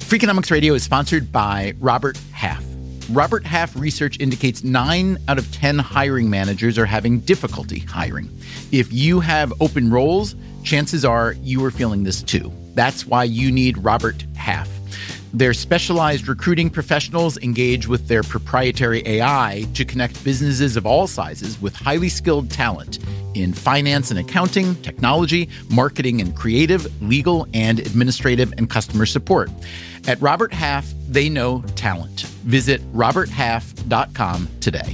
Freakonomics Radio is sponsored by Robert Half. Robert Half research indicates 9 out of 10 hiring managers are having difficulty hiring. If you have open roles, chances are you are feeling this too. That's why you need Robert Half. Their specialized recruiting professionals engage with their proprietary AI to connect businesses of all sizes with highly skilled talent in finance and accounting, technology, marketing and creative, legal and administrative, and customer support. At Robert Half, they know talent. Visit roberthalf.com today.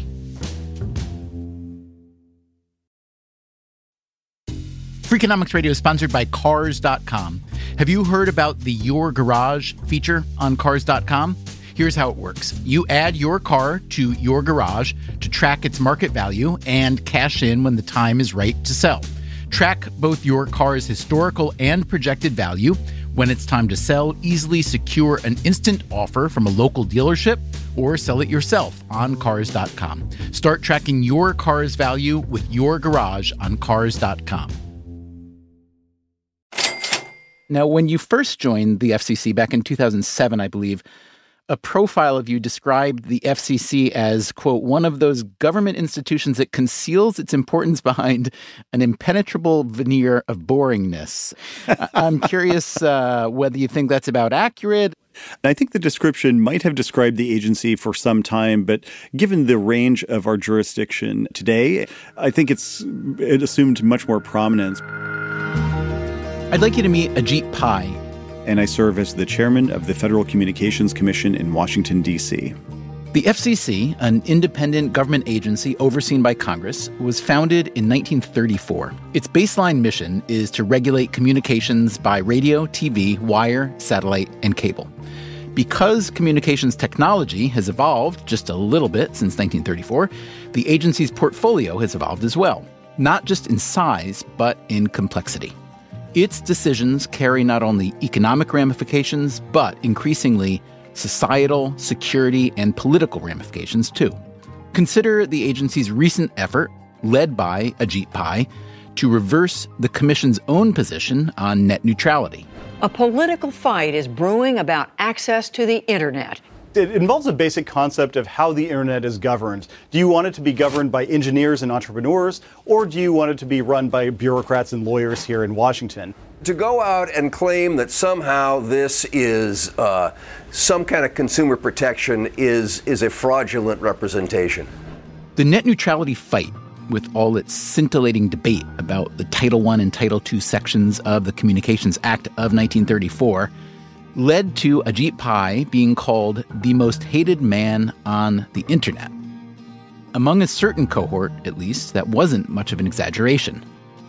Freakonomics Radio is sponsored by Cars.com. Have you heard about the Your Garage feature on Cars.com? Here's how it works. You add your car to Your Garage to track its market value and cash in when the time is right to sell. Track both your car's historical and projected value. When it's time to sell, easily secure an instant offer from a local dealership or sell it yourself on Cars.com. Start tracking your car's value with Your Garage on Cars.com. Now, when you first joined the FCC back in 2007, I believe, a profile of you described the FCC as, quote, one of those government institutions that conceals its importance behind an impenetrable veneer of boringness. I'm curious whether you think that's about accurate. I think the description might have described the agency for some time, but given the range of our jurisdiction today, I think it assumed much more prominence. I'd like you to meet Ajit Pai. And I serve as the chairman of the Federal Communications Commission in Washington, D.C. The FCC, an independent government agency overseen by Congress, was founded in 1934. Its baseline mission is to regulate communications by radio, TV, wire, satellite, and cable. Because communications technology has evolved just a little bit since 1934, the agency's portfolio has evolved as well, not just in size, but in complexity. Its decisions carry not only economic ramifications, but increasingly societal, security, and political ramifications, too. Consider the agency's recent effort, led by Ajit Pai, to reverse the Commission's own position on net neutrality. A political fight is brewing about access to the Internet. It involves a basic concept of how the Internet is governed. Do you want it to be governed by engineers and entrepreneurs, or do you want it to be run by bureaucrats and lawyers here in Washington? To go out and claim that somehow this is some kind of consumer protection is a fraudulent representation. The net neutrality fight, with all its scintillating debate about the Title I and Title II sections of the Communications Act of 1934, led to Ajit Pai being called the most hated man on the Internet. Among a certain cohort, at least, that wasn't much of an exaggeration.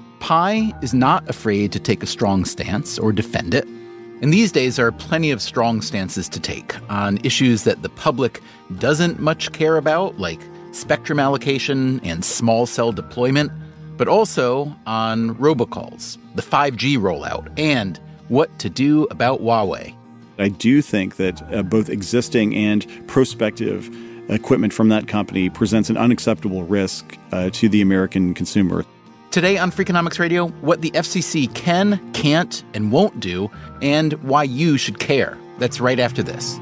Pai is not afraid to take a strong stance or defend it. And these days, there are plenty of strong stances to take on issues that the public doesn't much care about, like spectrum allocation and small cell deployment, but also on robocalls, the 5G rollout, and what to do about Huawei. I do think that both existing and prospective equipment from that company presents an unacceptable risk to the American consumer. Today on Freakonomics Radio, what the FCC can, can't, and won't do, and why you should care. That's right after this.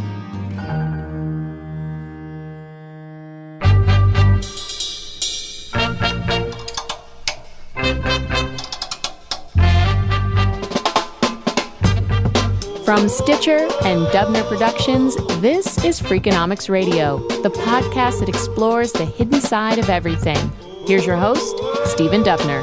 From Stitcher and Dubner Productions, this is Freakonomics Radio, the podcast that explores the hidden side of everything. Here's your host, Stephen Dubner.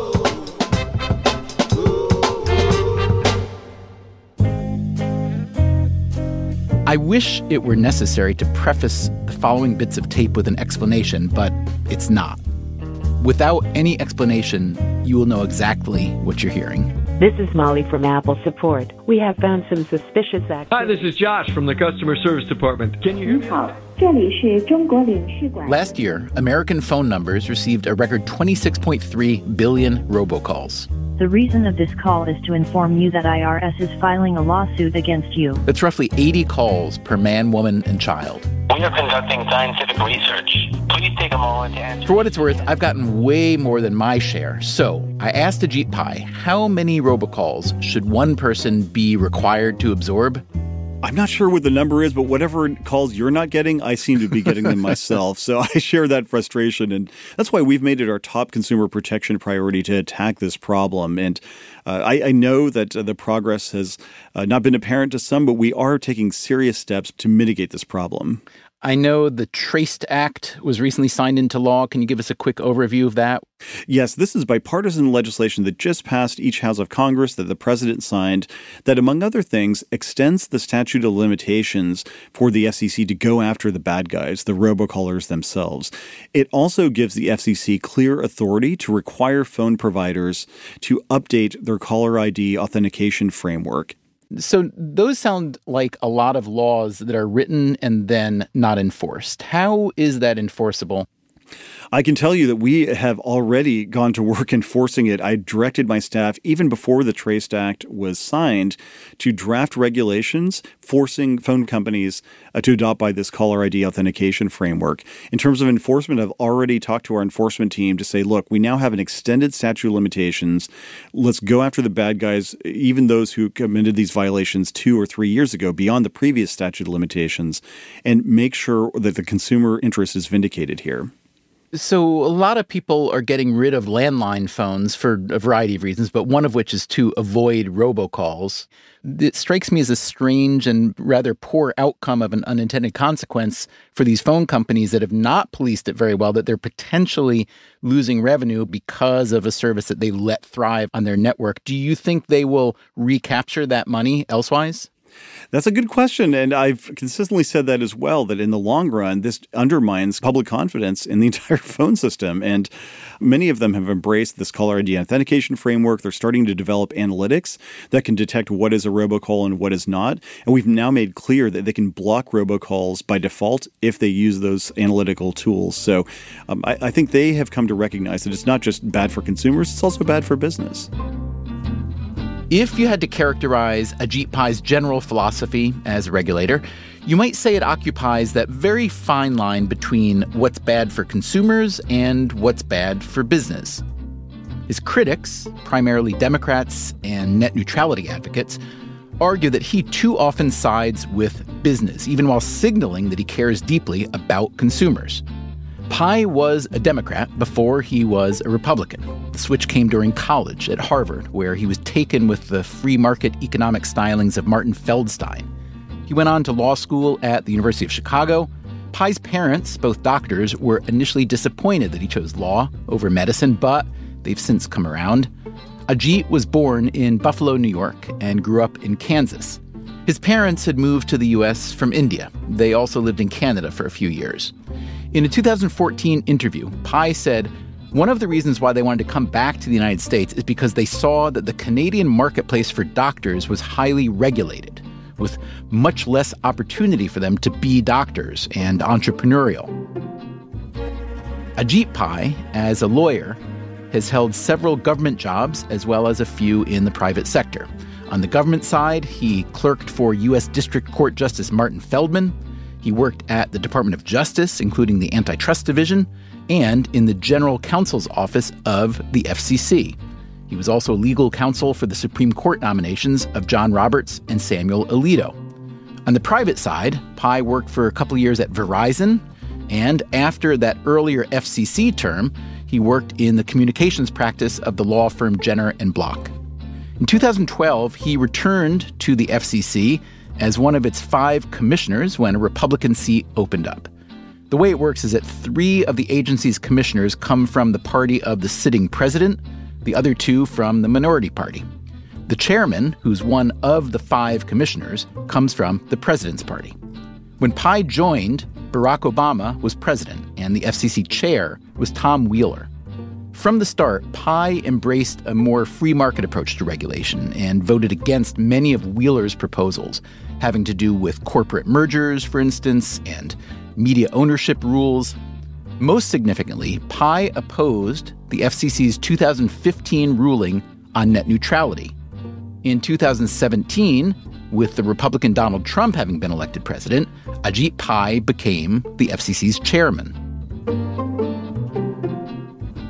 I wish it were necessary to preface the following bits of tape with an explanation, but it's not. Without any explanation, you will know exactly what you're hearing. This is Molly from Apple Support. We have found some suspicious activity. Hi, this is Josh from the Customer Service Department. Can you hear me? Last year, American phone numbers received a record 26.3 billion robocalls. The reason of this call is to inform you that IRS is filing a lawsuit against you. That's roughly 80 calls per man, woman, and child. We are conducting scientific research. Please take a moment to answer. For what it's worth, I've gotten way more than my share. So I asked Ajit Pai, how many robocalls should one person be required to absorb? I'm not sure what the number is, but whatever calls you're not getting, I seem to be getting them myself. So I share that frustration. And that's why we've made it our top consumer protection priority to attack this problem. And I know that the progress has not been apparent to some, but we are taking serious steps to mitigate this problem. I know the TRACED Act was recently signed into law. Can you give us a quick overview of that? Yes, this is bipartisan legislation that just passed each house of Congress that the president signed that, among other things, extends the statute of limitations for the FCC to go after the bad guys, the robocallers themselves. It also gives the FCC clear authority to require phone providers to update their caller ID authentication framework. So those sound like a lot of laws that are written and then not enforced. How is that enforceable? I can tell you that we have already gone to work enforcing it. I directed my staff, even before the TRACED Act was signed, to draft regulations forcing phone companies to adopt by this caller ID authentication framework. In terms of enforcement, I've already talked to our enforcement team to say, look, we now have an extended statute of limitations. Let's go after the bad guys, even those who committed these violations 2 or 3 years ago, beyond the previous statute of limitations, and make sure that the consumer interest is vindicated here. So a lot of people are getting rid of landline phones for a variety of reasons, but one of which is to avoid robocalls. It strikes me as a strange and rather poor outcome of an unintended consequence for these phone companies that have not policed it very well, that they're potentially losing revenue because of a service that they let thrive on their network. Do you think they will recapture that money elsewise? That's a good question, and I've consistently said that as well, that in the long run, this undermines public confidence in the entire phone system, and many of them have embraced this caller ID authentication framework. They're starting to develop analytics that can detect what is a robocall and what is not, and we've now made clear that they can block robocalls by default if they use those analytical tools. So I think they have come to recognize that it's not just bad for consumers, it's also bad for business. If you had to characterize Ajit Pai's general philosophy as a regulator, you might say it occupies that very fine line between what's bad for consumers and what's bad for business. His critics, primarily Democrats and net neutrality advocates, argue that he too often sides with business, even while signaling that he cares deeply about consumers. Pai was a Democrat before he was a Republican. The switch came during college at Harvard, where he was taken with the free market economic stylings of Martin Feldstein. He went on to law school at the University of Chicago. Pai's parents, both doctors, were initially disappointed that he chose law over medicine, but they've since come around. Ajit was born in Buffalo, New York, and grew up in Kansas. His parents had moved to the U.S. from India. They also lived in Canada for a few years. In a 2014 interview, Pai said one of the reasons why they wanted to come back to the United States is because they saw that the Canadian marketplace for doctors was highly regulated, with much less opportunity for them to be doctors and entrepreneurial. Ajit Pai, as a lawyer, has held several government jobs as well as a few in the private sector. On the government side, he clerked for U.S. District Court Justice Martin Feldman. He worked at the Department of Justice, including the Antitrust Division, and in the General Counsel's Office of the FCC. He was also legal counsel for the Supreme Court nominations of John Roberts and Samuel Alito. On the private side, Pai worked for a couple years at Verizon, and after that earlier FCC term, he worked in the communications practice of the law firm Jenner & Block. In 2012, he returned to the FCC as one of its 5 commissioners when a Republican seat opened up. The way it works is that 3 of the agency's commissioners come from the party of the sitting president, the other 2 from the minority party. The chairman, who's one of the 5 commissioners, comes from the president's party. When Pai joined, Barack Obama was president, and the FCC chair was Tom Wheeler. From the start, Pai embraced a more free market approach to regulation and voted against many of Wheeler's proposals, having to do with corporate mergers, for instance, and media ownership rules. Most significantly, Pai opposed the FCC's 2015 ruling on net neutrality. In 2017, with the Republican Donald Trump having been elected president, Ajit Pai became the FCC's chairman.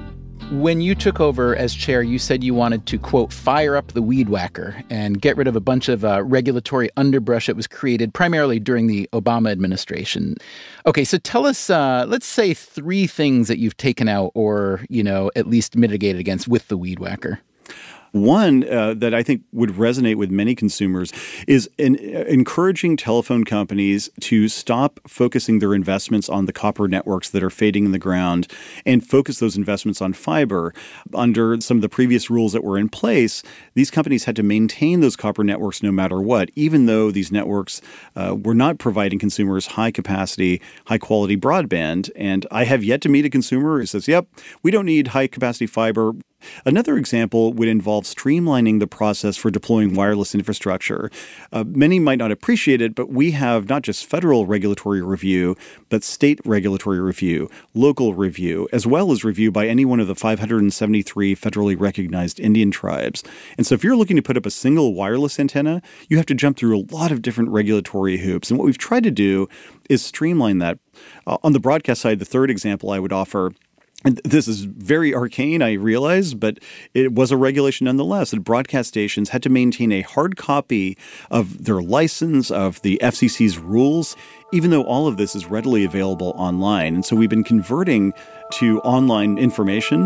When you took over as chair, you said you wanted to, quote, fire up the weed whacker and get rid of a bunch of regulatory underbrush that was created primarily during the Obama administration. Okay, so tell us, let's say 3 things that you've taken out or, at least mitigated against with the weed whacker. One that I think would resonate with many consumers is encouraging telephone companies to stop focusing their investments on the copper networks that are fading in the ground and focus those investments on fiber. Under some of the previous rules that were in place, these companies had to maintain those copper networks no matter what, even though these networks were not providing consumers high-capacity, high-quality broadband. And I have yet to meet a consumer who says, yep, we don't need high-capacity fiber. Another example would involve streamlining the process for deploying wireless infrastructure. Many might not appreciate it, but we have not just federal regulatory review, but state regulatory review, local review, as well as review by any one of the 573 federally recognized Indian tribes. And so if you're looking to put up a single wireless antenna, you have to jump through a lot of different regulatory hoops. And what we've tried to do is streamline that. On the broadcast side, the third example I would offer, and this is very arcane, I realize, but it was a regulation nonetheless that broadcast stations had to maintain a hard copy of their license, of the FCC's rules, even though all of this is readily available online. And so we've been converting to online information.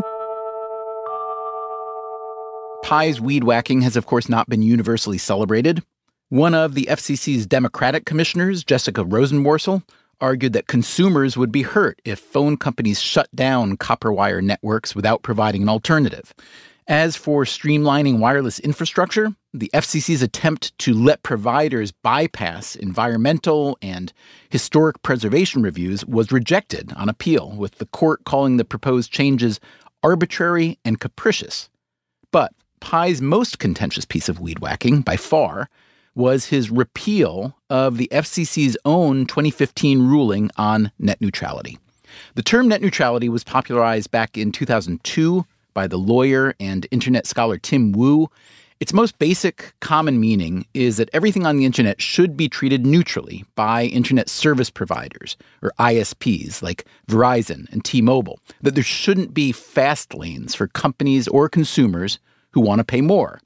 Pi's weed whacking has, of course, not been universally celebrated. One of the FCC's Democratic commissioners, Jessica Rosenworcel, argued that consumers would be hurt if phone companies shut down copper wire networks without providing an alternative. As for streamlining wireless infrastructure, the FCC's attempt to let providers bypass environmental and historic preservation reviews was rejected on appeal, with the court calling the proposed changes arbitrary and capricious. But Pi's most contentious piece of weed whacking, by far, was his repeal of the FCC's own 2015 ruling on net neutrality. The term net neutrality was popularized back in 2002 by the lawyer and internet scholar Tim Wu. Its most basic common meaning is that everything on the internet should be treated neutrally by internet service providers, or ISPs, like Verizon and T-Mobile, that there shouldn't be fast lanes for companies or consumers who want to pay more.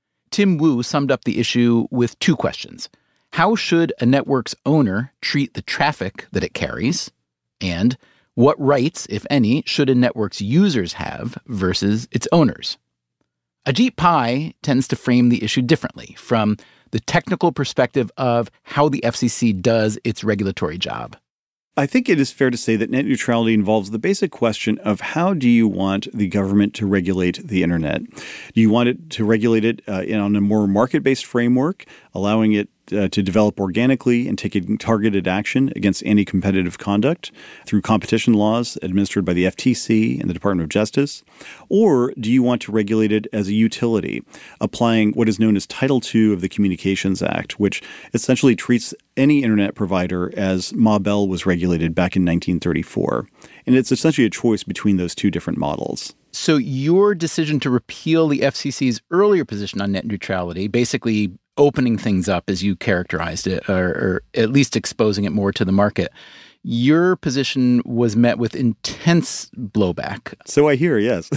Tim Wu summed up the issue with 2 questions. How should a network's owner treat the traffic that it carries? And what rights, if any, should a network's users have versus its owners? Ajit Pai tends to frame the issue differently, from the technical perspective of how the FCC does its regulatory job. I think it is fair to say that net neutrality involves the basic question of how do you want the government to regulate the internet? Do you want it to regulate it on a more market-based framework, allowing it to develop organically and taking targeted action against anti-competitive conduct through competition laws administered by the FTC and the Department of Justice? Or do you want to regulate it as a utility, applying what is known as Title II of the Communications Act, which essentially treats any internet provider as Ma Bell was regulated back in 1934? And it's essentially a choice between those 2 different models. So your decision to repeal the FCC's earlier position on net neutrality, basically opening things up as you characterized it, or at least exposing it more to the market, your position was met with intense blowback. So I hear, yes.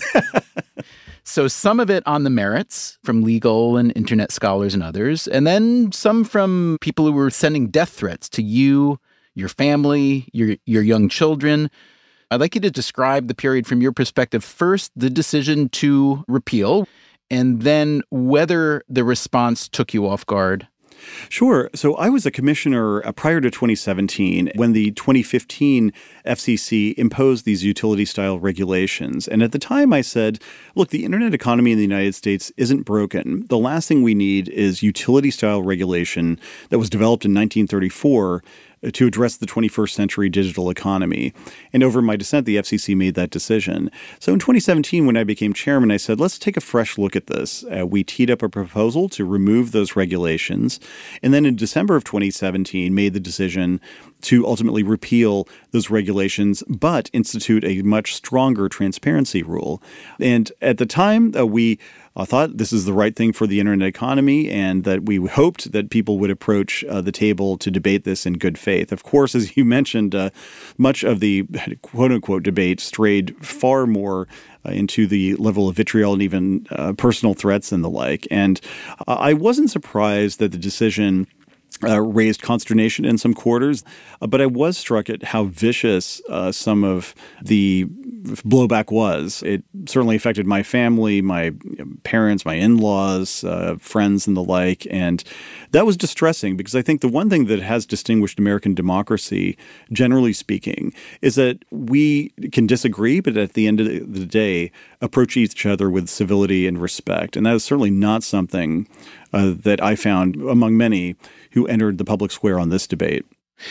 So some of it on the merits from legal and internet scholars and others, and then some from people who were sending death threats to you, your family, your young children. I'd like you to describe the period from your perspective. First, the decision to repeal, and then whether the response took you off guard. Sure. So I was a commissioner prior to 2017 when the 2015 FCC imposed these utility-style regulations. And at the time I said, look, the internet economy in the United States isn't broken. The last thing we need is utility-style regulation that was developed in 1934 to address the 21st century digital economy. And over my dissent, the FCC made that decision. So in 2017, when I became chairman, I said, let's take a fresh look at this. We teed up a proposal to remove those regulations. And then in December of 2017, made the decision to ultimately repeal those regulations, but institute a much stronger transparency rule. And at the time, we thought this is the right thing for the internet economy, and that we hoped that people would approach the table to debate this in good faith. Of course, as you mentioned, much of the quote-unquote debate strayed far more into the level of vitriol and even personal threats and the like. And I wasn't surprised that the decision raised consternation in some quarters, but I was struck at how vicious some of the blowback was. It certainly affected my family, my parents, my in-laws, friends, and the like. And that was distressing because I think the one thing that has distinguished American democracy, generally speaking, is that we can disagree, but at the end of the day, approach each other with civility and respect. And that is certainly not something that I found among many who entered the public square on this debate.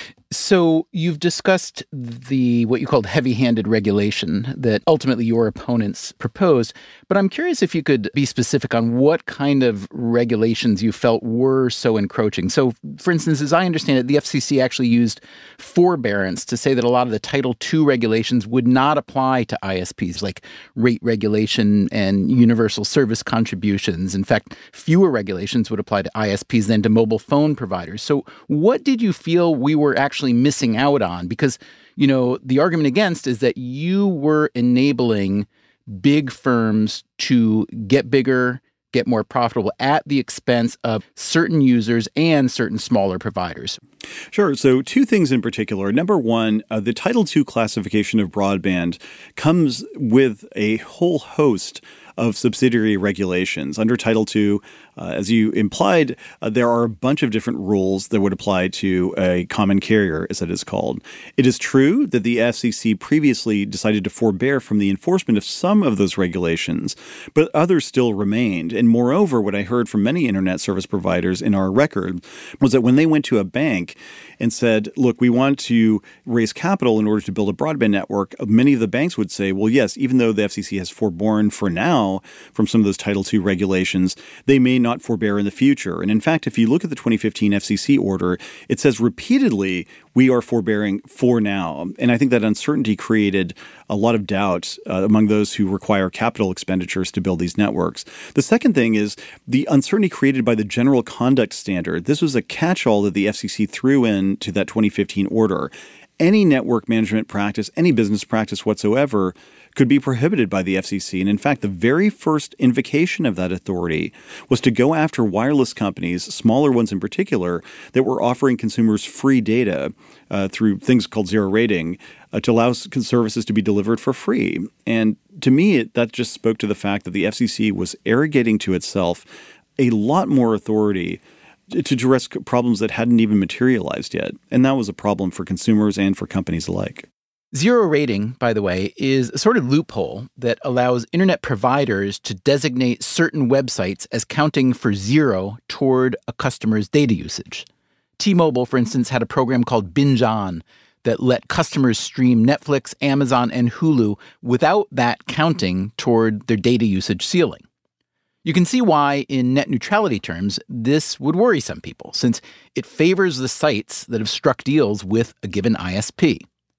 So you've discussed what you called heavy-handed regulation that ultimately your opponents proposed, but I'm curious if you could be specific on what kind of regulations you felt were so encroaching. So, for instance, as I understand it, the FCC actually used forbearance to say that a lot of the Title II regulations would not apply to ISPs, like rate regulation and universal service contributions. In fact, fewer regulations would apply to ISPs than to mobile phone providers. So what did you feel we were actually missing out on? Because, the argument against is that you were enabling big firms to get bigger, get more profitable at the expense of certain users and certain smaller providers. Sure. So two things in particular. Number one, the Title II classification of broadband comes with a whole host of subsidiary regulations. Under Title II, as you implied, there are a bunch of different rules that would apply to a common carrier, as it is called. It is true that the FCC previously decided to forbear from the enforcement of some of those regulations, but others still remained. And moreover, what I heard from many internet service providers in our record was that when they went to a bank and said, look, we want to raise capital in order to build a broadband network, many of the banks would say, well, yes, even though the FCC has forborne for now from some of those Title II regulations, they may not forbear in the future. And in fact, if you look at the 2015 FCC order, it says repeatedly, we are forbearing for now. And I think that uncertainty created a lot of doubt among those who require capital expenditures to build these networks. The second thing is the uncertainty created by the general conduct standard. This was a catch-all that the FCC threw into that 2015 order. Any network management practice, any business practice whatsoever could be prohibited by the FCC. And in fact, the very first invocation of that authority was to go after wireless companies, smaller ones in particular, that were offering consumers free data through things called zero rating to allow services to be delivered for free. And to me, that just spoke to the fact that the FCC was arrogating to itself a lot more authority to address problems that hadn't even materialized yet. And that was a problem for consumers and for companies alike. Zero rating, by the way, is a sort of loophole that allows internet providers to designate certain websites as counting for zero toward a customer's data usage. T-Mobile, for instance, had a program called Binge On that let customers stream Netflix, Amazon, and Hulu without that counting toward their data usage ceiling. You can see why, in net neutrality terms, this would worry some people, since it favors the sites that have struck deals with a given ISP.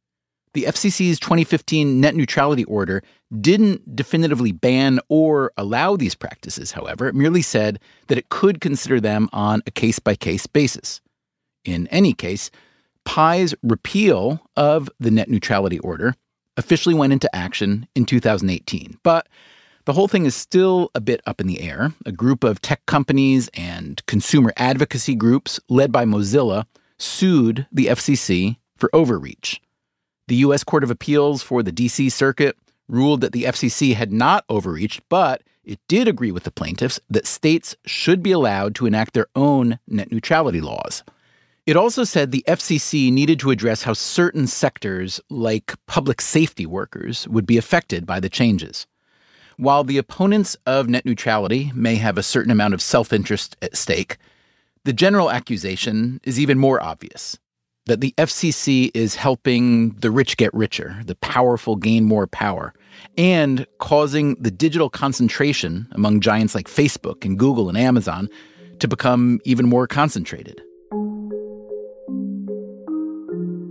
The FCC's 2015 net neutrality order didn't definitively ban or allow these practices, however. It merely said that it could consider them on a case-by-case basis. In any case, Pi's repeal of the net neutrality order officially went into action in 2018. But the whole thing is still a bit up in the air. A group of tech companies and consumer advocacy groups led by Mozilla sued the FCC for overreach. The U.S. Court of Appeals for the D.C. Circuit ruled that the FCC had not overreached, but it did agree with the plaintiffs that states should be allowed to enact their own net neutrality laws. It also said the FCC needed to address how certain sectors, like public safety workers, would be affected by the changes. While the opponents of net neutrality may have a certain amount of self-interest at stake, the general accusation is even more obvious, that the FCC is helping the rich get richer, the powerful gain more power, and causing the digital concentration among giants like Facebook and Google and Amazon to become even more concentrated.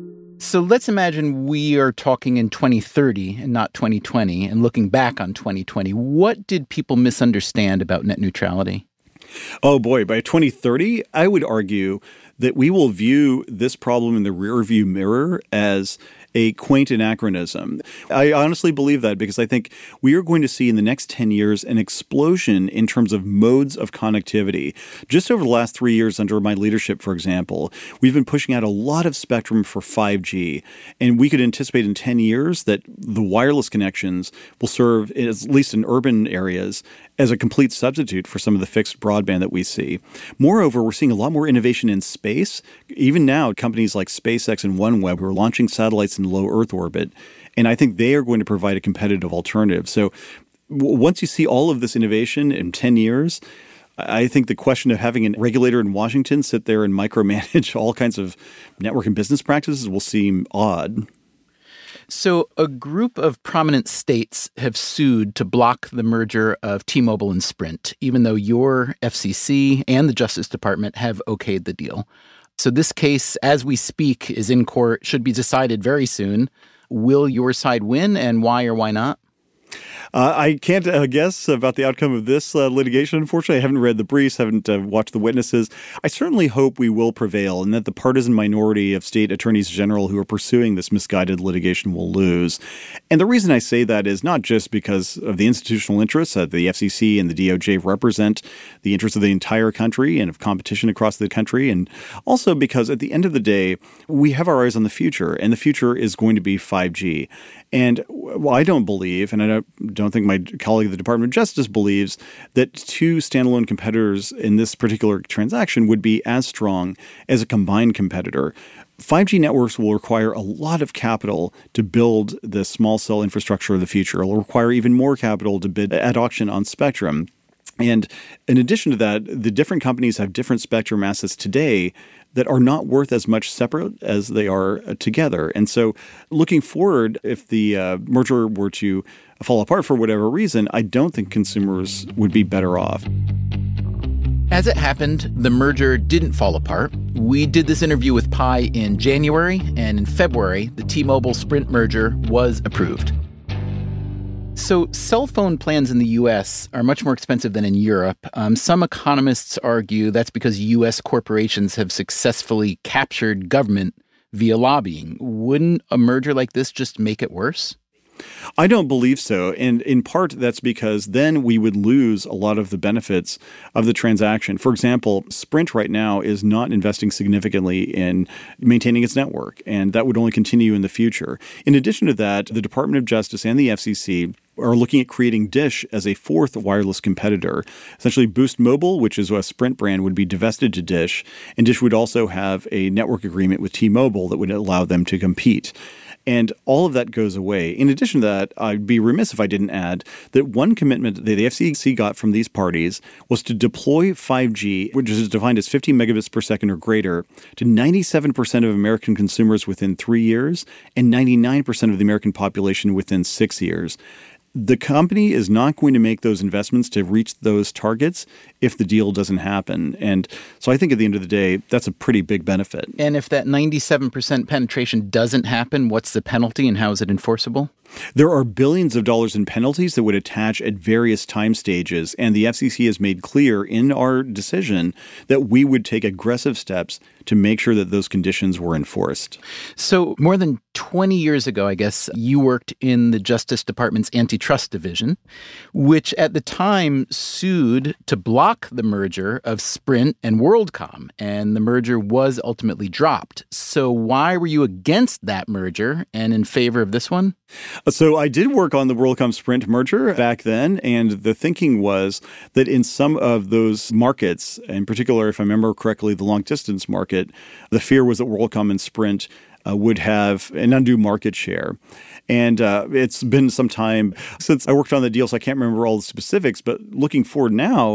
So let's imagine we are talking in 2030 and not 2020 and looking back on 2020. What did people misunderstand about net neutrality? Oh boy, by 2030, I would argue that we will view this problem in the rearview mirror as a quaint anachronism. I honestly believe that because I think we are going to see in the next 10 years an explosion in terms of modes of connectivity. Just over the last 3 years under my leadership, for example, we've been pushing out a lot of spectrum for 5G. And we could anticipate in 10 years that the wireless connections will serve, at least in urban areas, as a complete substitute for some of the fixed broadband that we see. Moreover, we're seeing a lot more innovation in space. Even now, companies like SpaceX and OneWeb are launching satellites in low Earth orbit, and I think they are going to provide a competitive alternative. So once you see all of this innovation in 10 years, I think the question of having a regulator in Washington sit there and micromanage all kinds of network and business practices will seem odd. So a group of prominent states have sued to block the merger of T-Mobile and Sprint, even though your FCC and the Justice Department have okayed the deal. So this case, as we speak, is in court, should be decided very soon. Will your side win, and why or why not? I can't guess about the outcome of this litigation, unfortunately. I haven't read the briefs, haven't watched the witnesses. I certainly hope we will prevail and that the partisan minority of state attorneys general who are pursuing this misguided litigation will lose. And the reason I say that is not just because of the institutional interests. The FCC and the DOJ represent the interests of the entire country and of competition across the country. And also because at the end of the day, we have our eyes on the future, and the future is going to be 5G. And I don't believe, and I don't think my colleague at the Department of Justice believes, that two standalone competitors in this particular transaction would be as strong as a combined competitor. 5G networks will require a lot of capital to build the small cell infrastructure of the future. It will require even more capital to bid at auction on spectrum. And in addition to that, the different companies have different spectrum assets today that are not worth as much separate as they are together. And so looking forward, if the merger were to fall apart for whatever reason, I don't think consumers would be better off. As it happened, the merger didn't fall apart. We did this interview with Pai in January, and in February, the T-Mobile-Sprint merger was approved. So cell phone plans in the U.S. are much more expensive than in Europe. Some economists argue that's because U.S. corporations have successfully captured government via lobbying. Wouldn't a merger like this just make it worse? I don't believe so. And in part, that's because then we would lose a lot of the benefits of the transaction. For example, Sprint right now is not investing significantly in maintaining its network, and that would only continue in the future. In addition to that, the Department of Justice and the FCC are looking at creating Dish as a fourth wireless competitor. Essentially, Boost Mobile, which is a Sprint brand, would be divested to Dish, and Dish would also have a network agreement with T-Mobile that would allow them to compete. And all of that goes away. In addition to that, I'd be remiss if I didn't add that one commitment that the FCC got from these parties was to deploy 5G, which is defined as 50 megabits per second or greater, to 97% of American consumers within 3 years and 99% of the American population within 6 years. The company is not going to make those investments to reach those targets if the deal doesn't happen. And so I think at the end of the day, that's a pretty big benefit. And if that 97% penetration doesn't happen, what's the penalty and how is it enforceable? There are billions of dollars in penalties that would attach at various time stages, and the FCC has made clear in our decision that we would take aggressive steps to make sure that those conditions were enforced. So more than 20 years ago, I guess, you worked in the Justice Department's antitrust division, which at the time sued to block the merger of Sprint and WorldCom, and the merger was ultimately dropped. So why were you against that merger and in favor of this one? So I did work on the WorldCom-Sprint merger back then, and the thinking was that in some of those markets, in particular, if I remember correctly, the long-distance market, the fear was that WorldCom and Sprint would have an undue market share. And it's been some time since I worked on the deal, so I can't remember all the specifics, but looking forward now,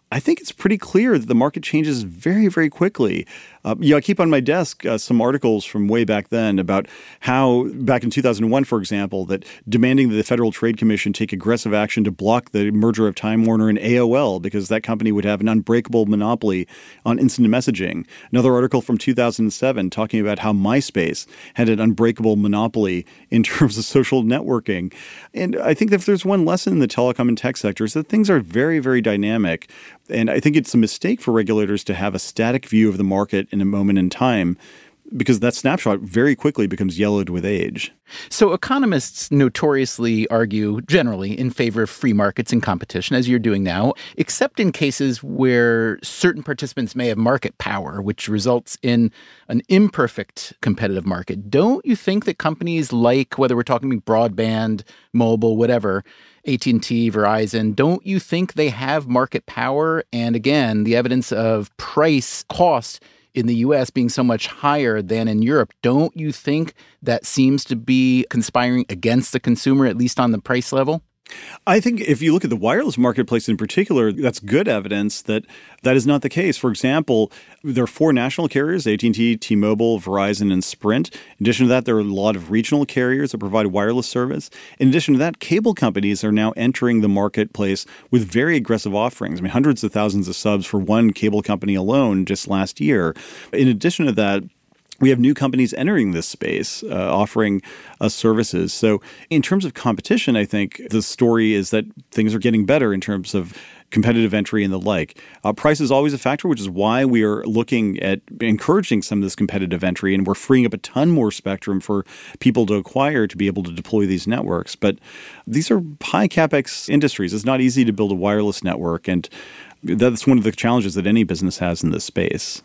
I think it's pretty clear that the market changes very, very quickly. I keep on my desk some articles from way back then about how, back in 2001, for example, that demanding that the Federal Trade Commission take aggressive action to block the merger of Time Warner and AOL because that company would have an unbreakable monopoly on instant messaging. Another article from 2007 talking about how MySpace had an unbreakable monopoly in terms of social networking. And I think that if there's one lesson in the telecom and tech sector is that things are very, very dynamic. And I think it's a mistake for regulators to have a static view of the market in a moment in time, because that snapshot very quickly becomes yellowed with age. So economists notoriously argue generally in favor of free markets and competition, as you're doing now, except in cases where certain participants may have market power, which results in an imperfect competitive market. Don't you think that companies like, whether we're talking broadband, mobile, whatever, AT&T, Verizon, don't you think they have market power? And again, the evidence of price cost in the U.S. being so much higher than in Europe, don't you think that seems to be conspiring against the consumer, at least on the price level? I think if you look at the wireless marketplace in particular, that's good evidence that that is not the case. For example, there are 4 national carriers, AT&T, T-Mobile, Verizon, and Sprint. In addition to that, there are a lot of regional carriers that provide wireless service. In addition to that, cable companies are now entering the marketplace with very aggressive offerings. I mean, hundreds of thousands of subs for one cable company alone just last year. In addition to that, we have new companies entering this space, offering us services. So in terms of competition, I think the story is that things are getting better in terms of competitive entry and the like. Price is always a factor, which is why we are looking at encouraging some of this competitive entry, and we're freeing up a ton more spectrum for people to acquire to be able to deploy these networks. But these are high CapEx industries. It's not easy to build a wireless network, and that's one of the challenges that any business has in this space.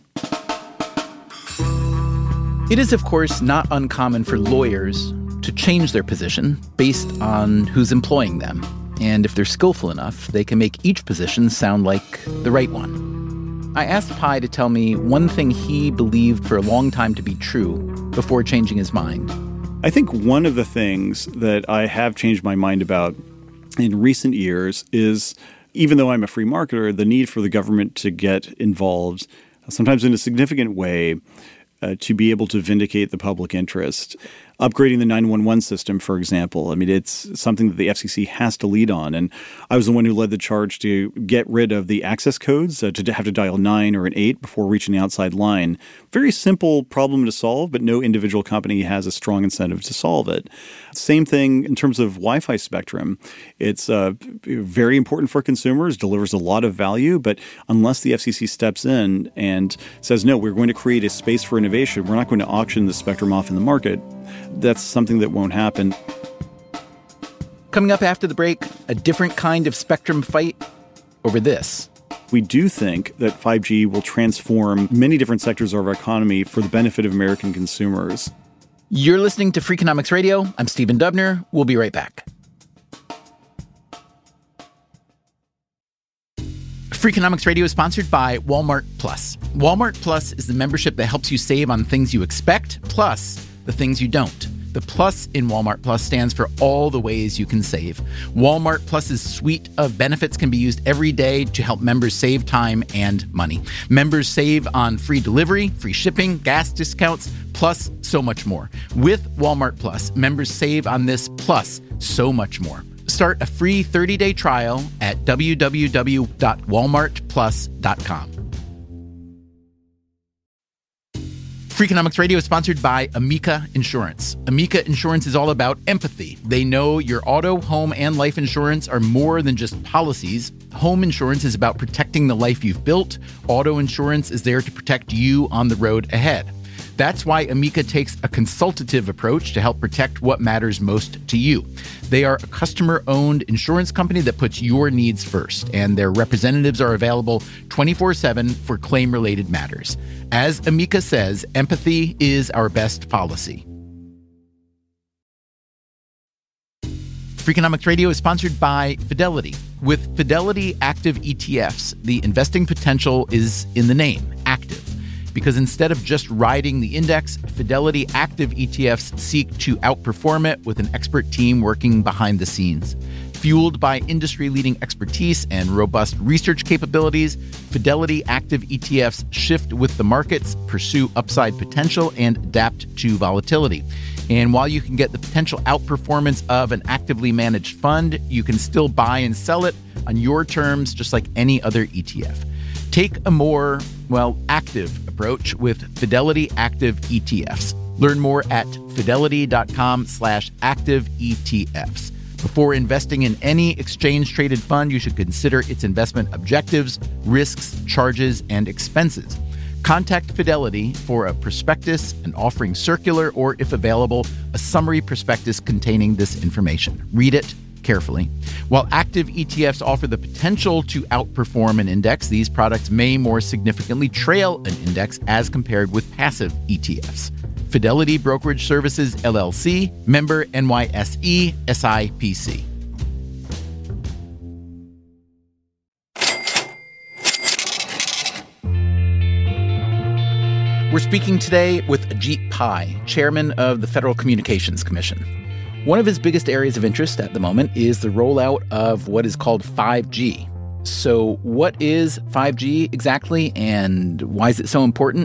It is, of course, not uncommon for lawyers to change their position based on who's employing them. And if they're skillful enough, they can make each position sound like the right one. I asked Pi to tell me one thing he believed for a long time to be true before changing his mind. I think one of the things that I have changed my mind about in recent years is, even though I'm a free marketer, the need for the government to get involved, sometimes in a significant way, to be able to vindicate the public interest. Upgrading the 911 system, for example. I mean, it's something that the FCC has to lead on. And I was the one who led the charge to get rid of the access codes, to have to dial 9 or an 8 before reaching the outside line. Very simple problem to solve, but no individual company has a strong incentive to solve it. Same thing in terms of Wi-Fi spectrum. It's very important for consumers, delivers a lot of value, but unless the FCC steps in and says, no, we're going to create a space for innovation, we're not going to auction the spectrum off in the market, that's something that won't happen. Coming up after the break, a different kind of spectrum fight over this. We do think that 5G will transform many different sectors of our economy for the benefit of American consumers. You're listening to Freakonomics Radio. I'm Stephen Dubner. We'll be right back. Freakonomics Radio is sponsored by Walmart Plus. Walmart Plus is the membership that helps you save on things you expect, plus the things you don't. The plus in Walmart Plus stands for all the ways you can save. Walmart Plus's suite of benefits can be used every day to help members save time and money. Members save on free delivery, free shipping, gas discounts, plus so much more. With Walmart Plus, members save on this plus so much more. Start a free 30-day trial at www.walmartplus.com. Freakonomics Radio is sponsored by Amica Insurance. Amica Insurance is all about empathy. They know your auto, home, and life insurance are more than just policies. Home insurance is about protecting the life you've built. Auto insurance is there to protect you on the road ahead. That's why Amica takes a consultative approach to help protect what matters most to you. They are a customer-owned insurance company that puts your needs first, and their representatives are available 24/7 for claim-related matters. As Amica says, empathy is our best policy. Freakonomics Radio is sponsored by Fidelity. With Fidelity Active ETFs, the investing potential is in the name, active. Because instead of just riding the index, Fidelity Active ETFs seek to outperform it with an expert team working behind the scenes. Fueled by industry-leading expertise and robust research capabilities, Fidelity active ETFs shift with the markets, pursue upside potential, and adapt to volatility. And while you can get the potential outperformance of an actively managed fund, you can still buy and sell it on your terms, just like any other ETF. Take a more, active approach with Fidelity Active ETFs. Learn more at fidelity.com/active ETFs. Before investing in any exchange-traded fund, you should consider its investment objectives, risks, charges, and expenses. Contact Fidelity for a prospectus, an offering circular, or, if available, a summary prospectus containing this information. Read it carefully. While active ETFs offer the potential to outperform an index, these products may more significantly trail an index as compared with passive ETFs. Fidelity Brokerage Services, LLC, member NYSE, SIPC. We're speaking today with Ajit Pai, chairman of the Federal Communications Commission. One of his biggest areas of interest at the moment is the rollout of what is called 5G. So what is 5G exactly, and why is it so important?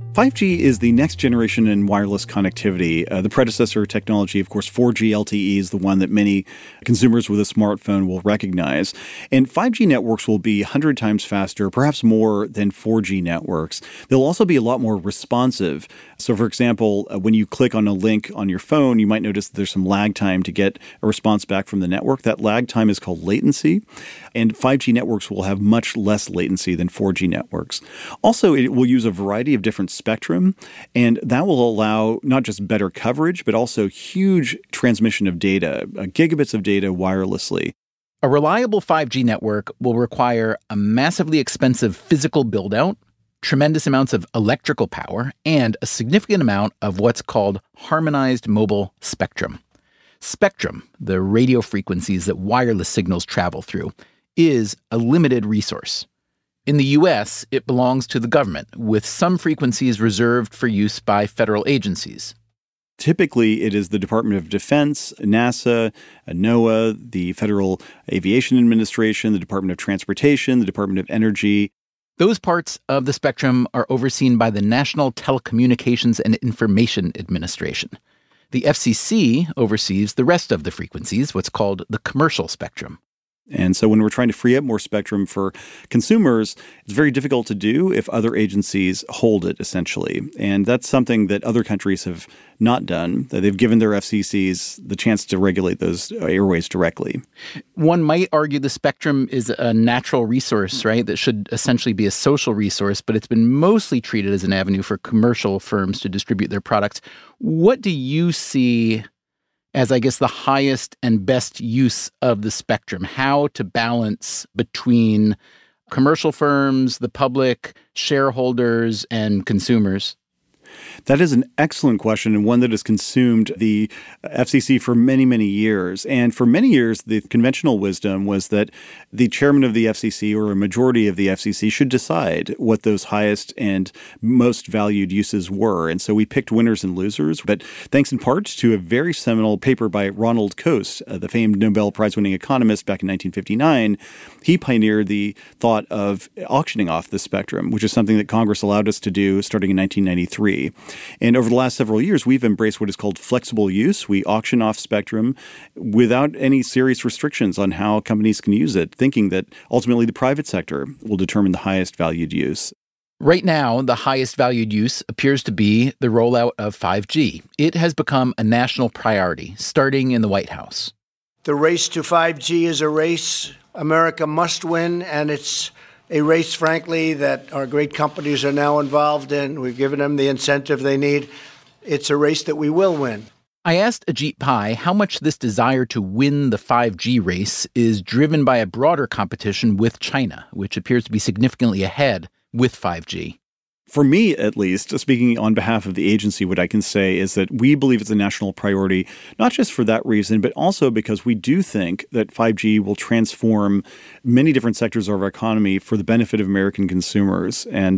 5G is the next generation in wireless connectivity. The predecessor technology, of course, 4G LTE is the one that many consumers with a smartphone will recognize. And 5G networks will be 100 times faster, perhaps more than 4G networks. They'll also be a lot more responsive. So, for example, when you click on a link on your phone, you might notice that there's some lag time to get a response back from the network. That lag time is called latency. And 5G networks will have much less latency than 4G networks. Also, it will use a variety of different spectrum, and that will allow not just better coverage, but also huge transmission of data, gigabits of data wirelessly. A reliable 5G network will require a massively expensive physical build-out, tremendous amounts of electrical power, and a significant amount of what's called harmonized mobile spectrum. Spectrum, the radio frequencies that wireless signals travel through, is a limited resource. In the U.S., it belongs to the government, with some frequencies reserved for use by federal agencies. Typically, it is the Department of Defense, NASA, NOAA, the Federal Aviation Administration, the Department of Transportation, the Department of Energy. Those parts of the spectrum are overseen by the National Telecommunications and Information Administration. The FCC oversees the rest of the frequencies, what's called the commercial spectrum. And so when we're trying to free up more spectrum for consumers, it's very difficult to do if other agencies hold it, essentially. And that's something that other countries have not done. They've given their FCCs the chance to regulate those airways directly. One might argue the spectrum is a natural resource, right, that should essentially be a social resource, but it's been mostly treated as an avenue for commercial firms to distribute their products. What do you see as, I guess, the highest and best use of the spectrum? How to balance between commercial firms, the public, shareholders, and consumers? That is an excellent question, and one that has consumed the FCC for many, many years. And for many years, the conventional wisdom was that the chairman of the FCC or a majority of the FCC should decide what those highest and most valued uses were. And so we picked winners and losers. But thanks in part to a very seminal paper by Ronald Coase, the famed Nobel Prize-winning economist back in 1959, he pioneered the thought of auctioning off the spectrum, which is something that Congress allowed us to do starting in 1993. And over the last several years, we've embraced what is called flexible use. We auction off spectrum without any serious restrictions on how companies can use it, thinking that ultimately the private sector will determine the highest valued use. Right now, the highest valued use appears to be the rollout of 5G. It has become a national priority, starting in the White House. The race to 5G is a race America must win, and it's a race, frankly, that our great companies are now involved in. We've given them the incentive they need. It's a race that we will win. I asked Ajit Pai how much this desire to win the 5G race is driven by a broader competition with China, which appears to be significantly ahead with 5G. For me, at least, speaking on behalf of the agency, what I can say is that we believe it's a national priority, not just for that reason, but also because we do think that 5G will transform many different sectors of our economy for the benefit of American consumers. And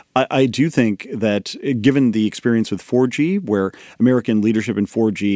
I do think that given the experience with 4G, where American leadership in 4G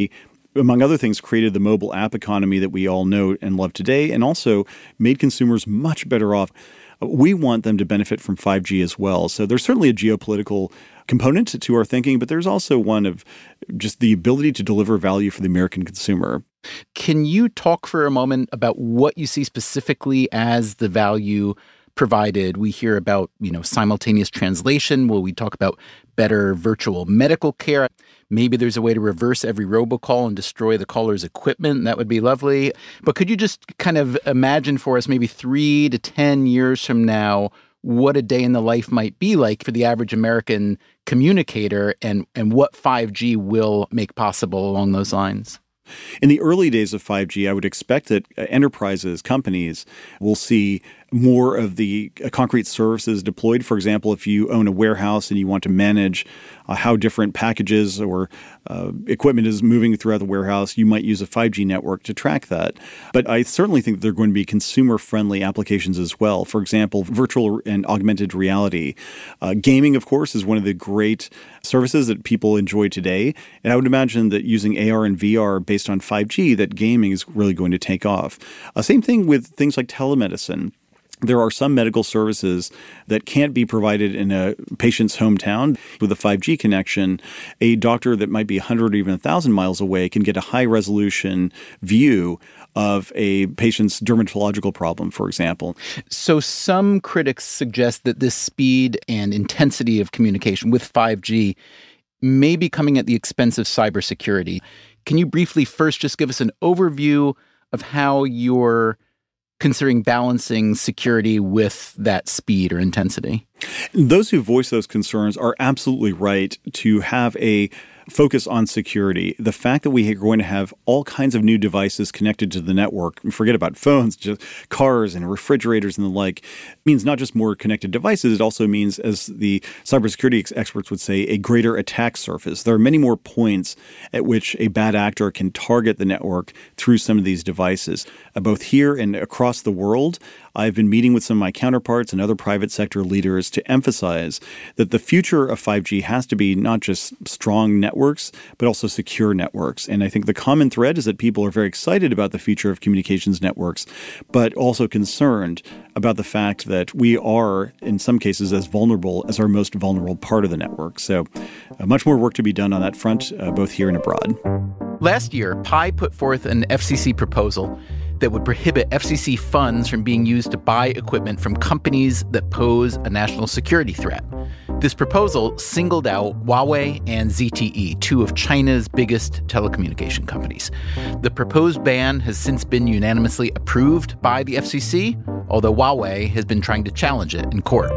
among other things, created the mobile app economy that we all know and love today, and also made consumers much better off. We want them to benefit from 5G as well. So there's certainly a geopolitical component to our thinking, but there's also one of just the ability to deliver value for the American consumer. Can you talk for a moment about what you see specifically as the value provided? We hear about, simultaneous translation. Will we talk about better virtual medical care? Maybe there's a way to reverse every robocall and destroy the caller's equipment. That would be lovely. But could you just kind of imagine for us maybe 3 to 10 years from now what a day in the life might be like for the average American communicator and what 5G will make possible along those lines? In the early days of 5G, I would expect that enterprises, companies, will see more of the concrete services deployed. For example, if you own a warehouse and you want to manage how different packages or equipment is moving throughout the warehouse, you might use a 5G network to track that. But I certainly think there are going to be consumer-friendly applications as well. For example, virtual and augmented reality. Gaming, of course, is one of the great services that people enjoy today. And I would imagine that using AR and VR based on 5G, that gaming is really going to take off. Same thing with things like telemedicine. There are some medical services that can't be provided in a patient's hometown. With a 5G connection, a doctor that might be 100 or even 1,000 miles away can get a high-resolution view of a patient's dermatological problem, for example. So some critics suggest that this speed and intensity of communication with 5G may be coming at the expense of cybersecurity. Can you briefly first just give us an overview of how you're considering balancing security with that speed or intensity? Those who voice those concerns are absolutely right to have a focus on security. The fact that we are going to have all kinds of new devices connected to the network, forget about phones, just cars and refrigerators and the like, means not just more connected devices, it also means, as the cybersecurity experts would say, a greater attack surface. There are many more points at which a bad actor can target the network through some of these devices. Both here and across the world, I've been meeting with some of my counterparts and other private sector leaders to emphasize that the future of 5G has to be not just strong networks, but also secure networks. And I think the common thread is that people are very excited about the future of communications networks, but also concerned about the fact that we are, in some cases, as vulnerable as our most vulnerable part of the network. So much more work to be done on that front, both here and abroad. Last year, Pi put forth an FCC proposal that would prohibit FCC funds from being used to buy equipment from companies that pose a national security threat. This proposal singled out Huawei and ZTE, two of China's biggest telecommunication companies. The proposed ban has since been unanimously approved by the FCC, although Huawei has been trying to challenge it in court.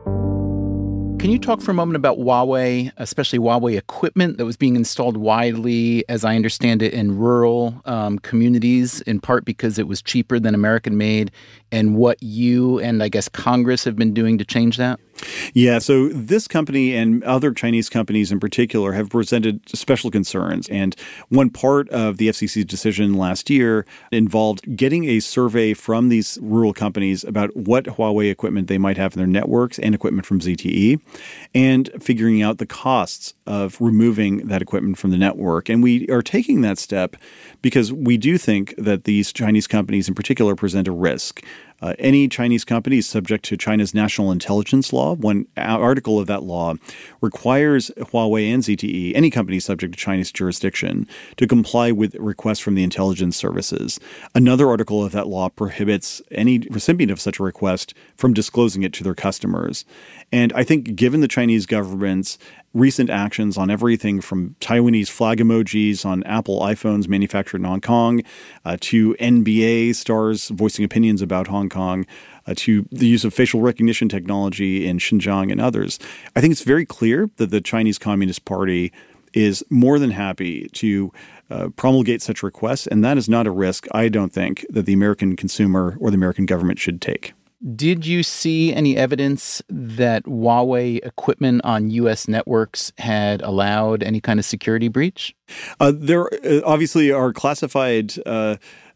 Can you talk for a moment about Huawei, especially Huawei equipment that was being installed widely, as I understand it, in rural communities, in part because it was cheaper than American-made, and what you and, I guess, Congress have been doing to change that? Yeah, so this company and other Chinese companies in particular have presented special concerns. And one part of the FCC's decision last year involved getting a survey from these rural companies about what Huawei equipment they might have in their networks and equipment from ZTE, and figuring out the costs of removing that equipment from the network. And we are taking that step because we do think that these Chinese companies in particular present a risk. Any Chinese company is subject to China's national intelligence law. One article of that law requires Huawei and ZTE, any company subject to Chinese jurisdiction, to comply with requests from the intelligence services. Another article of that law prohibits any recipient of such a request from disclosing it to their customers. And I think given the Chinese government's recent actions on everything from Taiwanese flag emojis on Apple iPhones manufactured in Hong Kong to NBA stars voicing opinions about Hong Kong to the use of facial recognition technology in Xinjiang and others, I think it's very clear that the Chinese Communist Party is more than happy to promulgate such requests, and that is not a risk, I don't think, that the American consumer or the American government should take. Did you see any evidence that Huawei equipment on U.S. networks had allowed any kind of security breach? There obviously are classified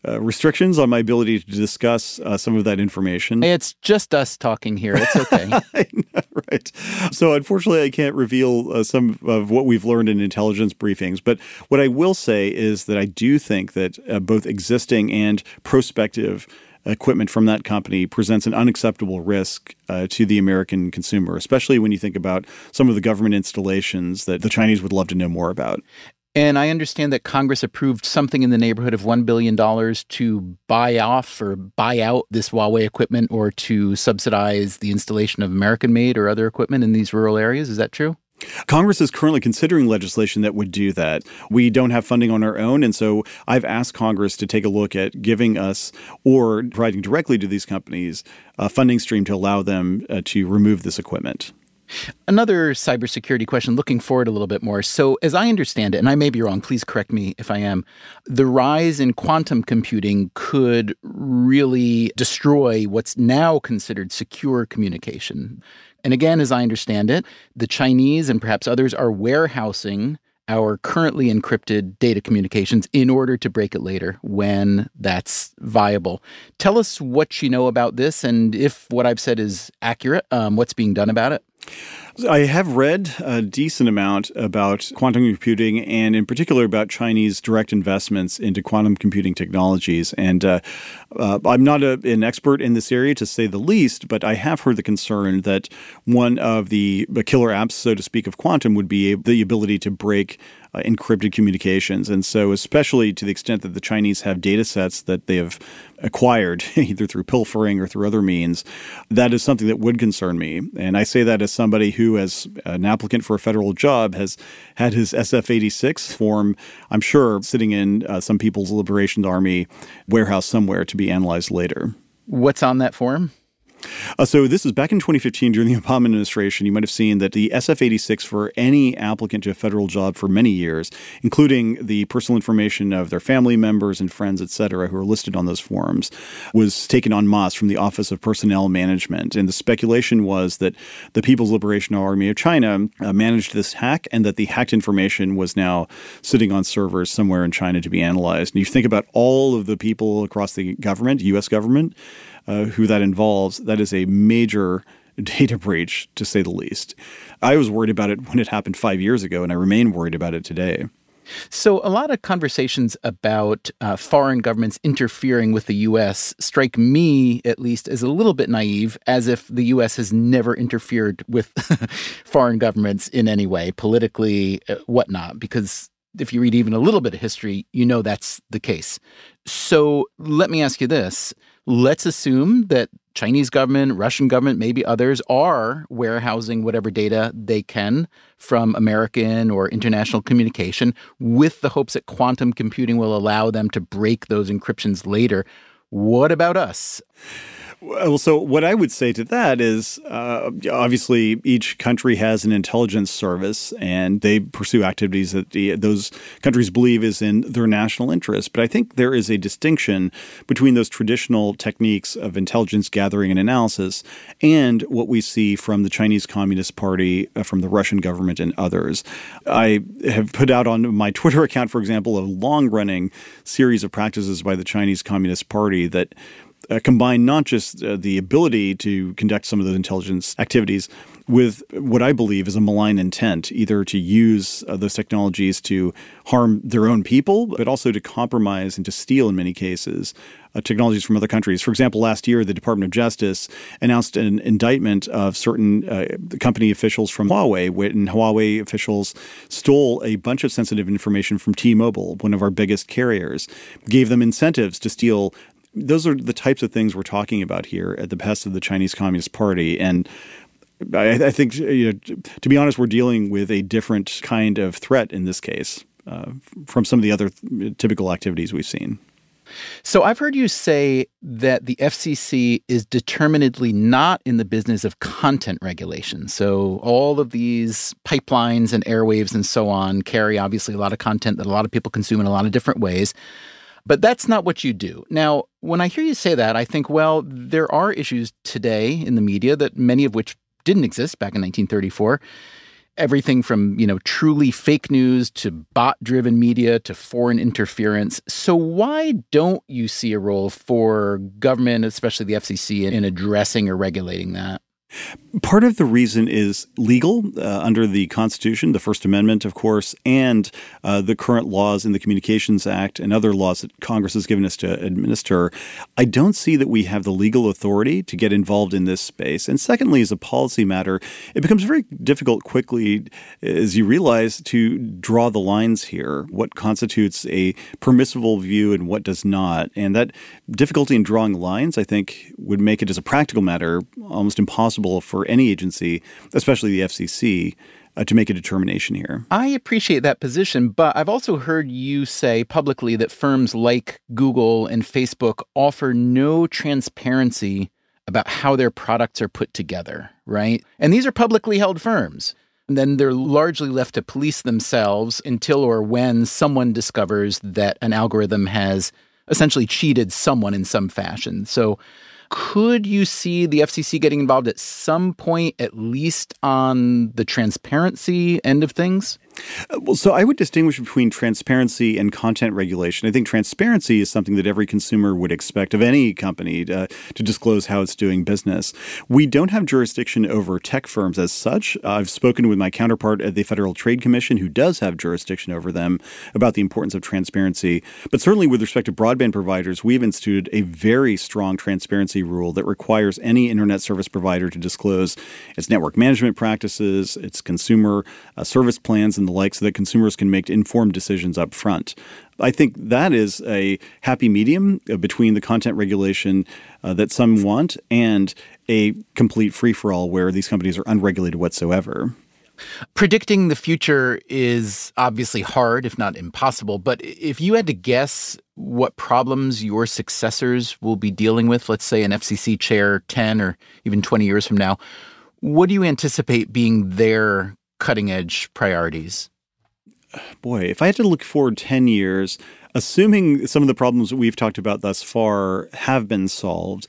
restrictions on my ability to discuss some of that information. It's just us talking here. It's okay. I know, right. So unfortunately, I can't reveal some of what we've learned in intelligence briefings. But what I will say is that I do think that both existing and prospective equipment from that company presents an unacceptable risk to the American consumer, especially when you think about some of the government installations that the Chinese would love to know more about. And I understand that Congress approved something in the neighborhood of $1 billion to buy off or buy out this Huawei equipment or to subsidize the installation of American-made or other equipment in these rural areas. Is that true? Congress is currently considering legislation that would do that. We don't have funding on our own, and so I've asked Congress to take a look at giving us or providing directly to these companies a funding stream to allow them to remove this equipment. Another cybersecurity question, looking forward a little bit more. So as I understand it, and I may be wrong, please correct me if I am, the rise in quantum computing could really destroy what's now considered secure communication. And again, as I understand it, the Chinese and perhaps others are warehousing our currently encrypted data communications in order to break it later when that's viable. Tell us what you know about this, and if what I've said is accurate, what's being done about it? I have read a decent amount about quantum computing and in particular about Chinese direct investments into quantum computing technologies. And I'm not an expert in this area, to say the least, but I have heard the concern that one of the killer apps, so to speak, of quantum would be the ability to break encrypted communications. And so especially to the extent that the Chinese have data sets that they have acquired either through pilfering or through other means, that is something that would concern me. And I say that as somebody who, as an applicant for a federal job, has had his SF-86 form, I'm sure, sitting in some People's Liberation Army warehouse somewhere to be analyzed later. What's on that form? So this is back in 2015 during the Obama administration. You might have seen that the SF-86 for any applicant to a federal job for many years, including the personal information of their family members and friends, et cetera, who are listed on those forms, was taken en masse from the Office of Personnel Management. And the speculation was that the People's Liberation Army of China managed this hack and that the hacked information was now sitting on servers somewhere in China to be analyzed. And you think about all of the people across the government, U.S. government, who that involves, that is a major data breach, to say the least. I was worried about it when it happened 5 years ago, and I remain worried about it today. So a lot of conversations about foreign governments interfering with the U.S. strike me, at least, as a little bit naive, as if the U.S. has never interfered with foreign governments in any way, politically, whatnot, because if you read even a little bit of history, you know that's the case. So let me ask you this. Let's assume that Chinese government, Russian government, maybe others are warehousing whatever data they can from American or international communication with the hopes that quantum computing will allow them to break those encryptions later. What about us? Well, so what I would say to that is obviously each country has an intelligence service and they pursue activities that those countries believe is in their national interest. But I think there is a distinction between those traditional techniques of intelligence gathering and analysis and what we see from the Chinese Communist Party, from the Russian government and others. I have put out on my Twitter account, for example, a long-running series of practices by the Chinese Communist Party that combine not just the ability to conduct some of those intelligence activities with what I believe is a malign intent, either to use those technologies to harm their own people, but also to compromise and to steal, in many cases, technologies from other countries. For example, last year, the Department of Justice announced an indictment of certain company officials from Huawei, when Huawei officials stole a bunch of sensitive information from T-Mobile, one of our biggest carriers, gave them incentives to steal. Those are the types of things we're talking about here at the behest of the Chinese Communist Party. And I think, to be honest, we're dealing with a different kind of threat in this case from some of the other typical activities we've seen. So I've heard you say that the FCC is determinedly not in the business of content regulation. So all of these pipelines and airwaves and so on carry obviously a lot of content that a lot of people consume in a lot of different ways. But that's not what you do. Now, when I hear you say that, I think, well, there are issues today in the media that many of which didn't exist back in 1934. everything from, truly fake news to bot-driven media to foreign interference. So why don't you see a role for government, especially the FCC, in addressing or regulating that? Part of the reason is legal under the Constitution, the First Amendment, of course, and the current laws in the Communications Act and other laws that Congress has given us to administer. I don't see that we have the legal authority to get involved in this space. And secondly, as a policy matter, it becomes very difficult quickly, as you realize, to draw the lines here, what constitutes a permissible view and what does not. And that difficulty in drawing lines, I think, would make it, as a practical matter, almost impossible for any agency, especially the FCC, to make a determination here. I appreciate that position, but I've also heard you say publicly that firms like Google and Facebook offer no transparency about how their products are put together, right? And these are publicly held firms. And then they're largely left to police themselves until or when someone discovers that an algorithm has essentially cheated someone in some fashion. So could you see the FCC getting involved at some point, at least on the transparency end of things? Well, so I would distinguish between transparency and content regulation. I think transparency is something that every consumer would expect of any company to disclose how it's doing business. We don't have jurisdiction over tech firms as such. I've spoken with my counterpart at the Federal Trade Commission, who does have jurisdiction over them, about the importance of transparency. But certainly with respect to broadband providers, we've instituted a very strong transparency rule that requires any internet service provider to disclose its network management practices, its consumer service plans, and the like, so that consumers can make informed decisions up front. I think that is a happy medium between the content regulation that some want and a complete free-for-all where these companies are unregulated whatsoever. Predicting the future is obviously hard, if not impossible. But if you had to guess what problems your successors will be dealing with, let's say an FCC chair 10 or even 20 years from now, what do you anticipate being their cutting-edge priorities? Boy, if I had to look forward 10 years, assuming some of the problems that we've talked about thus far have been solved,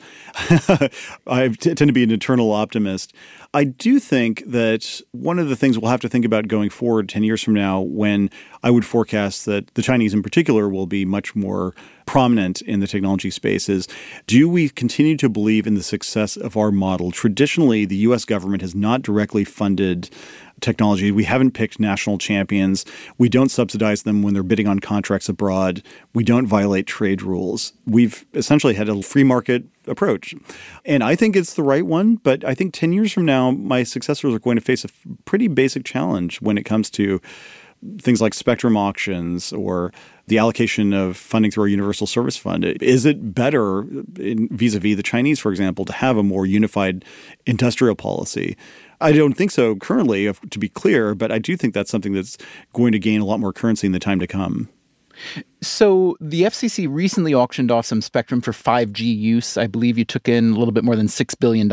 I tend to be an eternal optimist. I do think that one of the things we'll have to think about going forward 10 years from now, when I would forecast that the Chinese in particular will be much more prominent in the technology space, is do we continue to believe in the success of our model? Traditionally, the U.S. government has not directly funded technology. We haven't picked national champions. We don't subsidize them when they're bidding on contracts abroad. We don't violate trade rules. We've essentially had a free market approach. And I think it's the right one, but I think 10 years from now, my successors are going to face a pretty basic challenge when it comes to things like spectrum auctions or the allocation of funding through our Universal Service Fund. Is it better vis-a-vis the Chinese, for example, to have a more unified industrial policy? I don't think so currently, to be clear, but I do think that's something that's going to gain a lot more currency in the time to come. So the FCC recently auctioned off some spectrum for 5G use. I believe you took in a little bit more than $6 billion.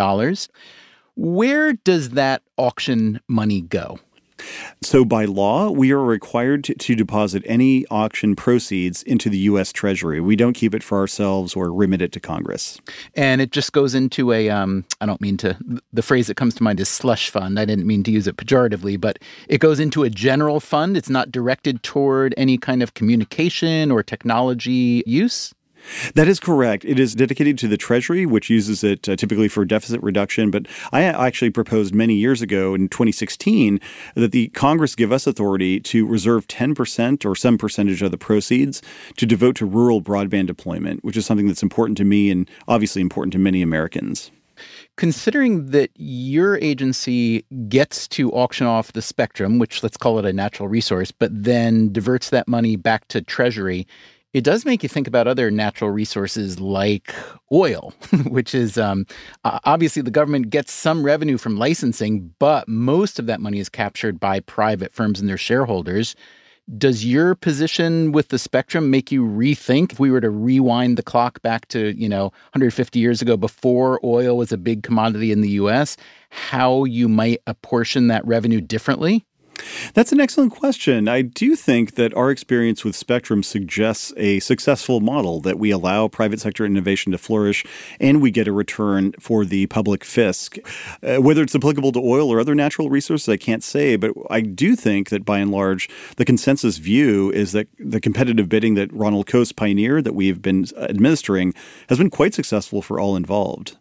Where does that auction money go? So by law, we are required to deposit any auction proceeds into the U.S. Treasury. We don't keep it for ourselves or remit it to Congress. And it just goes into a, I don't mean to, the phrase that comes to mind is slush fund. I didn't mean to use it pejoratively, but it goes into a general fund. It's not directed toward any kind of communication or technology use. That is correct. It is dedicated to the Treasury, which uses it typically for deficit reduction. But I actually proposed many years ago in 2016 that the Congress give us authority to reserve 10% or some percentage of the proceeds to devote to rural broadband deployment, which is something that's important to me and obviously important to many Americans. Considering that your agency gets to auction off the spectrum, which let's call it a natural resource, but then diverts that money back to Treasury, it does make you think about other natural resources like oil, which is obviously the government gets some revenue from licensing, but most of that money is captured by private firms and their shareholders. Does your position with the spectrum make you rethink, if we were to rewind the clock back to, 150 years ago before oil was a big commodity in the U.S., how you might apportion that revenue differently? That's an excellent question. I do think that our experience with Spectrum suggests a successful model, that we allow private sector innovation to flourish and we get a return for the public fisc. Whether it's applicable to oil or other natural resources, I can't say, but I do think that by and large, the consensus view is that the competitive bidding that Ronald Coase pioneered, that we've been administering, has been quite successful for all involved.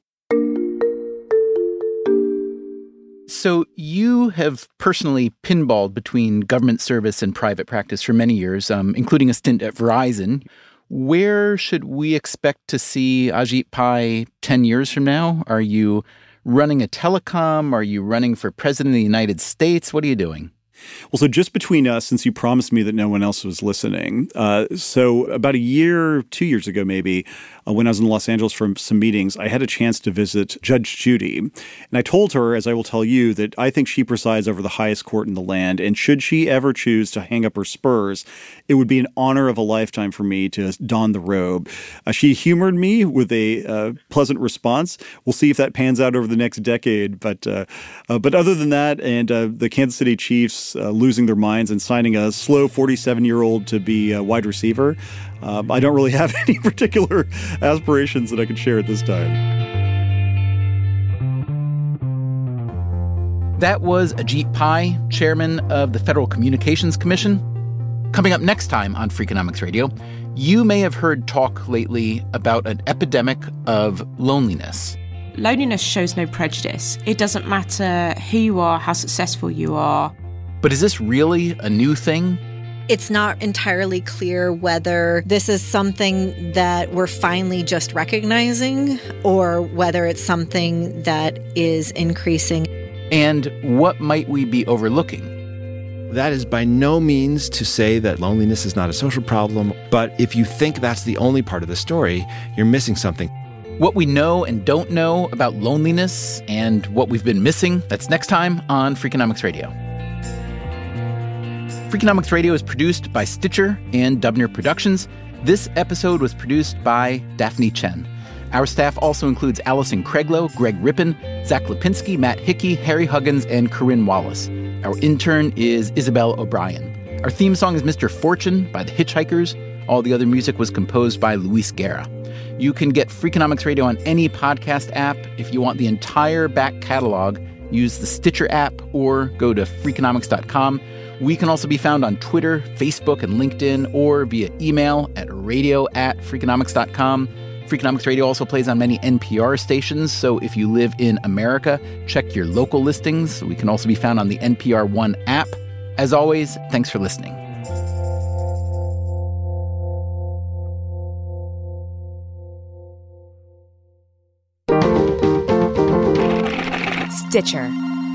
So you have personally pinballed between government service and private practice for many years, including a stint at Verizon. Where should we expect to see Ajit Pai 10 years from now? Are you running a telecom? Are you running for president of the United States? What are you doing? Well, so just between us, since you promised me that no one else was listening, so about 2 years ago maybe, when I was in Los Angeles for some meetings, I had a chance to visit Judge Judy. And I told her, as I will tell you, that I think she presides over the highest court in the land. And should she ever choose to hang up her spurs, it would be an honor of a lifetime for me to don the robe. She humored me with a pleasant response. We'll see if that pans out over the next decade. But other than that, and the Kansas City Chiefs losing their minds and signing a slow 47-year-old to be a wide receiver, I don't really have any particular aspirations that I can share at this time. That was Ajit Pai, chairman of the Federal Communications Commission. Coming up next time on Freakonomics Radio, you may have heard talk lately about an epidemic of loneliness. Loneliness shows no prejudice. It doesn't matter who you are, how successful you are. But is this really a new thing? It's not entirely clear whether this is something that we're finally just recognizing or whether it's something that is increasing. And what might we be overlooking? That is by no means to say that loneliness is not a social problem, but if you think that's the only part of the story, you're missing something. What we know and don't know about loneliness and what we've been missing, that's next time on Freakonomics Radio. Freakonomics Radio is produced by Stitcher and Dubner Productions. This episode was produced by Daphne Chen. Our staff also includes Allison Craiglow, Greg Rippin, Zach Lipinski, Matt Hickey, Harry Huggins, and Corinne Wallace. Our intern is Isabel O'Brien. Our theme song is Mr. Fortune by The Hitchhikers. All the other music was composed by Luis Guerra. You can get Freakonomics Radio on any podcast app. If you want the entire back catalog, use the Stitcher app or go to Freakonomics.com. We can also be found on Twitter, Facebook, and LinkedIn, or via email at radio@freakonomics.com. Freakonomics Radio also plays on many NPR stations, so if you live in America, check your local listings. We can also be found on the NPR One app. As always, thanks for listening. Stitcher.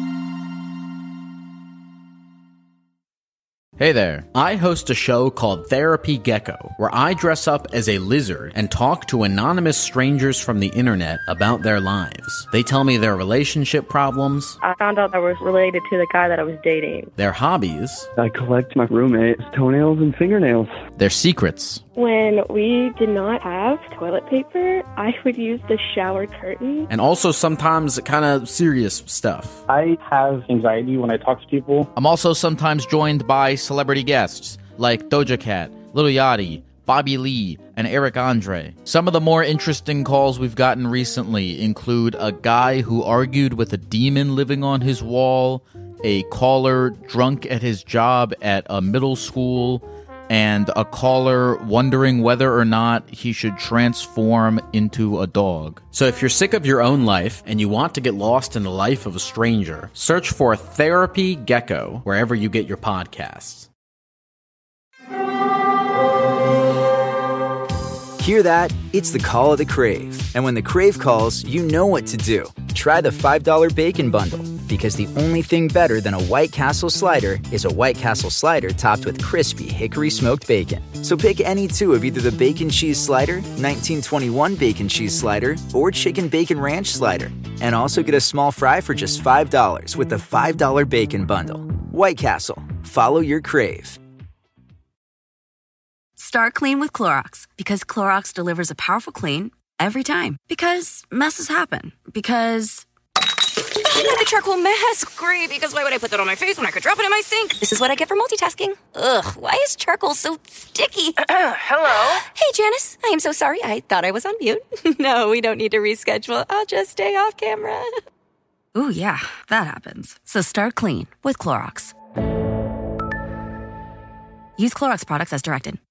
Hey there. I host a show called Therapy Gecko, where I dress up as a lizard and talk to anonymous strangers from the internet about their lives. They tell me their relationship problems. I found out I was related to the guy that I was dating. Their hobbies. I collect my roommate's toenails and fingernails. Their secrets. When we did not have toilet paper, I would use the shower curtain. And also sometimes kind of serious stuff. I have anxiety when I talk to people. I'm also sometimes joined by celebrity guests like Doja Cat, Lil Yachty, Bobby Lee, and Eric Andre. Some of the more interesting calls we've gotten recently include a guy who argued with a demon living on his wall, a caller drunk at his job at a middle school, and a caller wondering whether or not he should transform into a dog. So if you're sick of your own life and you want to get lost in the life of a stranger, search for Therapy Gecko wherever you get your podcasts. Hear that? It's the call of the Crave. And when the Crave calls, you know what to do. Try the $5 Bacon Bundle, because the only thing better than a White Castle slider is a White Castle slider topped with crispy hickory smoked bacon. So pick any two of either the Bacon Cheese Slider, 1921 Bacon Cheese Slider, or Chicken Bacon Ranch Slider. And also get a small fry for just $5 with the $5 Bacon Bundle. White Castle. Follow your Crave. Start clean with Clorox, because Clorox delivers a powerful clean every time. Because messes happen. Because The charcoal mask. Great, because why would I put that on my face when I could drop it in my sink? This is what I get for multitasking. Ugh, why is charcoal so sticky? Hello? Hey, Janice. I am so sorry. I thought I was on mute. No, we don't need to reschedule. I'll just stay off camera. Ooh, yeah, that happens. So start clean with Clorox. Use Clorox products as directed.